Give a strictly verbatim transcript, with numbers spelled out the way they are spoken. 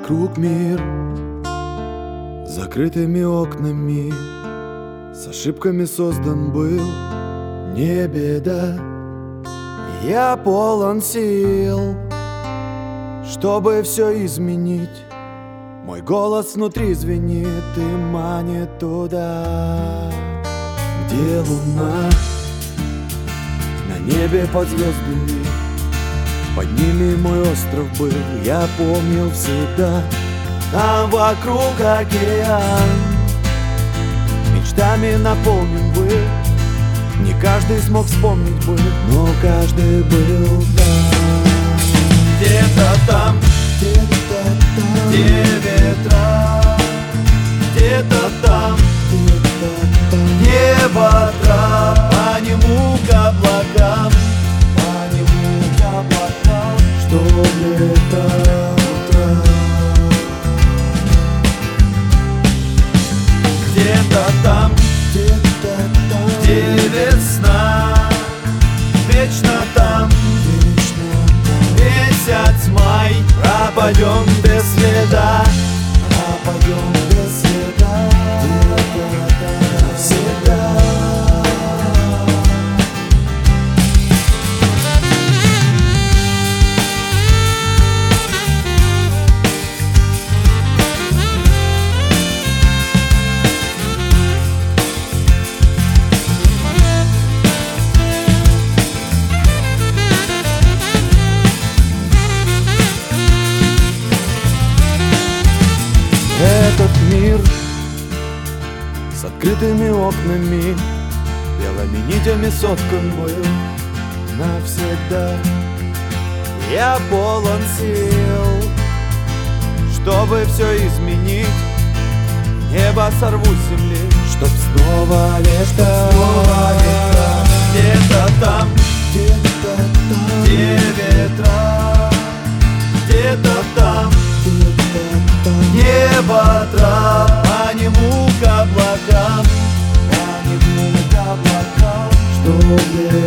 вокруг мир закрытыми окнами, с ошибками создан был, не беда. Я полон сил, чтобы все изменить. Мой голос внутри звенит и манит туда, где луна на небе под звездами. Под ними мой остров был, я помнил всегда. Там вокруг океан мечтами наполнен был. Не каждый смог вспомнить бы, но каждый был там. Где-то там, где-то там, где ветра, где-то там, где-то там, небо трав, по нему к облакам, по нему к облакам, что летал утра. Где-то там, где-то там, где весна, вечно там, вечно там. Месяц май, пропадем без следа, пропадем без следа, где-то там навсегда. Этот мир с открытыми окнами, белыми нитями соткан был навсегда. Я полон сил, чтобы все изменить. Небо сорву с земли, чтоб снова лето, снова лето. Где-то там, где-то там, где ветра, где-то там, небо трав, по нему к облакам, по нему к облакам, что